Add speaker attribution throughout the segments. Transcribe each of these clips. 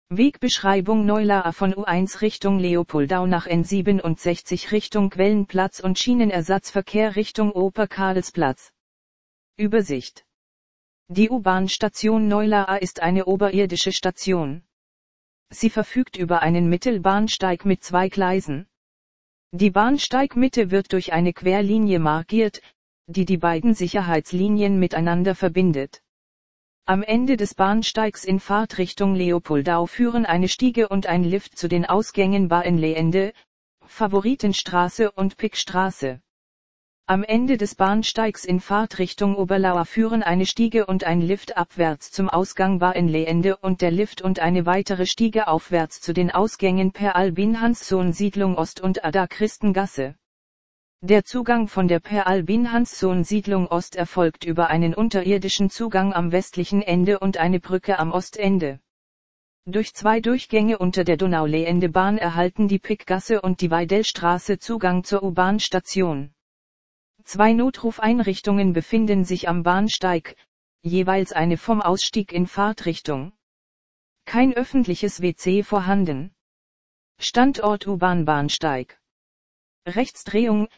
Speaker 1: Wegbeschreibung Neulaa von U1 Richtung Leopoldau nach N67 Richtung Quellenplatz und Schienenersatzverkehr Richtung Oper-Karlsplatz. Übersicht. Die U-Bahn-Station Neulaa ist eine oberirdische Station. Sie verfügt über einen Mittelbahnsteig mit 2 Gleisen. Die Bahnsteigmitte wird durch eine Querlinie markiert, die die beiden Sicherheitslinien miteinander verbindet. Am Ende des Bahnsteigs in Fahrtrichtung Leopoldau führen eine Stiege und ein Lift zu den Ausgängen Bahnleende, Favoritenstraße und Pickstraße. Am Ende des Bahnsteigs in Fahrtrichtung Oberlauer führen eine Stiege und ein Lift abwärts zum Ausgang Bahnleende und der Lift und eine weitere Stiege aufwärts zu den Ausgängen Per Albin Hanssohn Siedlung Ost und Ada Christengasse. Der Zugang von der Per Albin Hanssohn Siedlung Ost erfolgt über einen unterirdischen Zugang am westlichen Ende und eine Brücke am Ostende. Durch 2 Durchgänge unter der Donauleendebahn erhalten die Pickgasse und die Weidelstraße Zugang zur U-Bahn-Station. 2 Notrufeinrichtungen befinden sich am Bahnsteig, jeweils eine vom Ausstieg in Fahrtrichtung. Kein öffentliches WC vorhanden. Standort U-Bahn-Bahnsteig. Rechtsdrehung,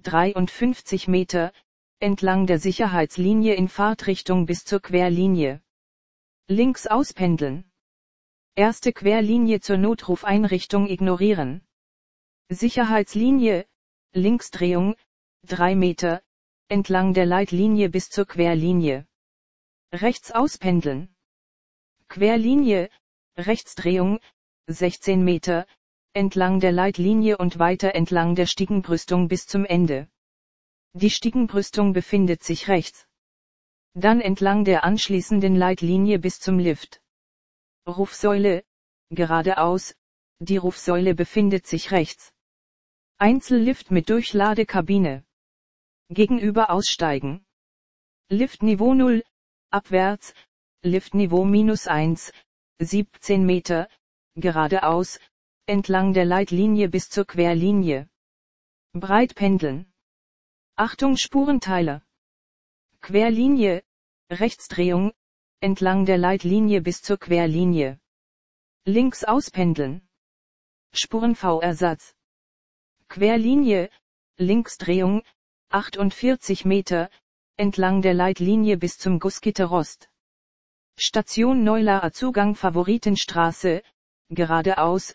Speaker 1: 53 Meter, entlang der Sicherheitslinie in Fahrtrichtung bis zur Querlinie. Links auspendeln. Erste Querlinie zur Notrufeinrichtung ignorieren. Sicherheitslinie, Linksdrehung, 3 Meter, entlang der Leitlinie bis zur Querlinie. Rechts auspendeln. Querlinie, Rechtsdrehung, 16 Meter, entlang der Leitlinie und weiter entlang der Stiegenbrüstung bis zum Ende. Die Stiegenbrüstung befindet sich rechts. Dann entlang der anschließenden Leitlinie bis zum Lift. Rufsäule, geradeaus, die Rufsäule befindet sich rechts. Einzellift mit Durchladekabine. Gegenüber aussteigen. Liftniveau 0, abwärts, Liftniveau -1, 17 Meter, geradeaus, entlang der Leitlinie bis zur Querlinie. Breit pendeln. Achtung Spurenteiler. Querlinie, Rechtsdrehung, entlang der Leitlinie bis zur Querlinie. Links auspendeln. Spuren-V-Ersatz. Querlinie, Linksdrehung, 48 Meter, entlang der Leitlinie bis zum Gussgitterrost. Station Neulaa Zugang Favoritenstraße, geradeaus,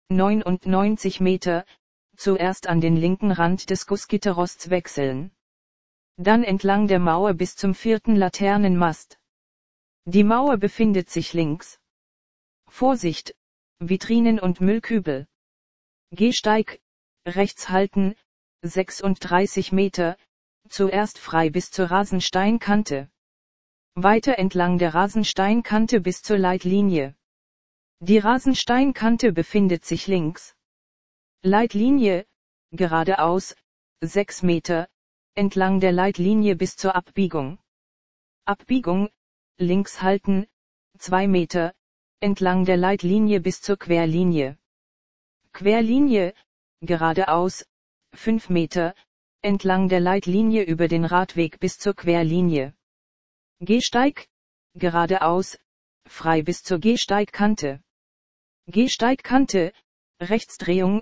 Speaker 1: 99 Meter, zuerst an den linken Rand des Gussgitterrosts wechseln. Dann entlang der Mauer bis zum 4. Laternenmast. Die Mauer befindet sich links. Vorsicht, Vitrinen und Müllkübel. Gehsteig, rechts halten, 36 Meter, zuerst frei bis zur Rasensteinkante. Weiter entlang der Rasensteinkante bis zur Leitlinie. Die Rasensteinkante befindet sich links. Leitlinie, geradeaus, 6 Meter, entlang der Leitlinie bis zur Abbiegung. Abbiegung, links halten, 2 Meter, entlang der Leitlinie bis zur Querlinie. Querlinie, geradeaus, 5 Meter, entlang der Leitlinie über den Radweg bis zur Querlinie. Gehsteig, geradeaus, frei bis zur Gehsteigkante. Gehsteigkante, Rechtsdrehung,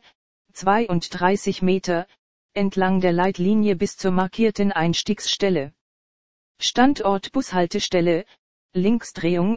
Speaker 1: 32 Meter, entlang der Leitlinie bis zur markierten Einstiegsstelle. Standort Bushaltestelle, Linksdrehung,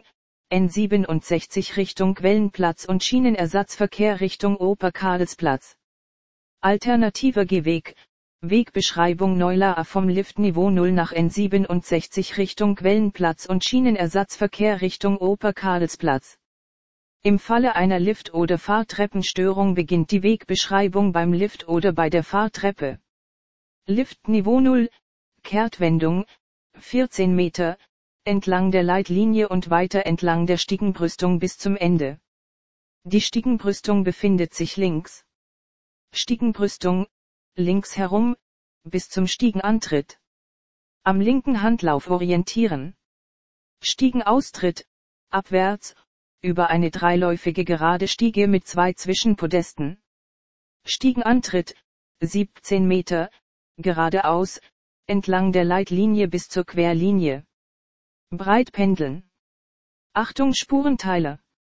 Speaker 1: N67 Richtung Quellenplatz und Schienenersatzverkehr Richtung Oper-Karlsplatz. Alternativer Gehweg, Wegbeschreibung Neulaa vom Liftniveau 0 nach N67 Richtung Quellenplatz und Schienenersatzverkehr Richtung Oper-Karlsplatz. Im Falle einer Lift- oder Fahrtreppenstörung beginnt die Wegbeschreibung beim Lift oder bei der Fahrtreppe. Liftniveau 0, Kehrtwendung, 14 Meter, entlang der Leitlinie und weiter entlang der Stiegenbrüstung bis zum Ende. Die Stiegenbrüstung befindet sich links. Stiegenbrüstung, links herum, bis zum Stiegenantritt. Am linken Handlauf orientieren. Stiegenaustritt, abwärts, über eine dreiläufige gerade Stiege mit 2 Zwischenpodesten. Stiegenantritt, 17 Meter, geradeaus, entlang der Leitlinie bis zur Querlinie. Breit pendeln. Achtung Spurenteiler.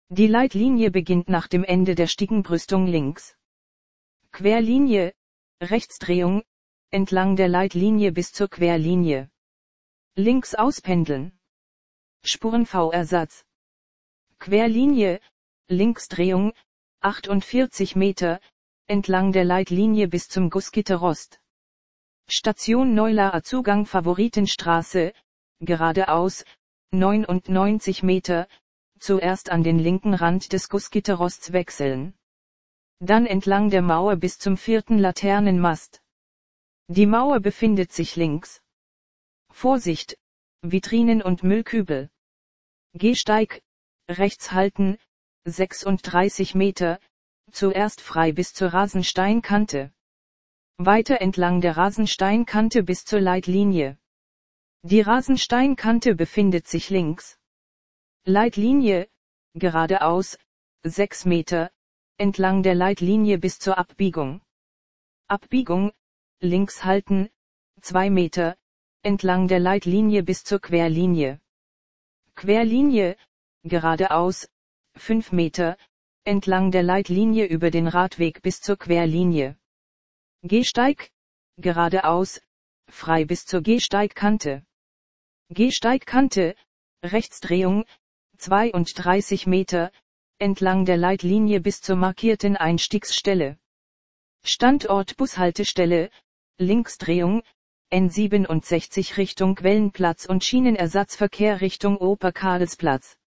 Speaker 1: Die Leitlinie beginnt nach dem Ende der Stiegenbrüstung links. Querlinie, Rechtsdrehung, entlang der Leitlinie bis zur Querlinie. Links auspendeln. Spuren-V-Ersatz. Querlinie, Linksdrehung, 48 Meter, entlang der Leitlinie bis zum Gussgitterrost. Station Neulaer Zugang Favoritenstraße, geradeaus, 99 Meter, zuerst an den linken Rand des Gussgitterrosts wechseln. Dann entlang der Mauer bis zum 4. Laternenmast. Die Mauer befindet sich links. Vorsicht, Vitrinen und Müllkübel. Gehsteig, rechts halten, 36 Meter, zuerst frei bis zur Rasensteinkante. Weiter entlang der Rasensteinkante bis zur Leitlinie. Die Rasensteinkante befindet sich links. Leitlinie, geradeaus, 6 Meter, entlang der Leitlinie bis zur Abbiegung. Abbiegung, links halten, 2 Meter, entlang der Leitlinie bis zur Querlinie. Querlinie, geradeaus, 5 Meter, entlang der Leitlinie über den Radweg bis zur Querlinie. Gehsteig, geradeaus, frei bis zur Gehsteigkante. Gehsteigkante, Rechtsdrehung, 32 Meter, entlang der Leitlinie bis zur markierten Einstiegsstelle. Standort Bushaltestelle, Linksdrehung, N67 Richtung Quellenplatz und Schienenersatzverkehr Richtung Oper-Karlsplatz.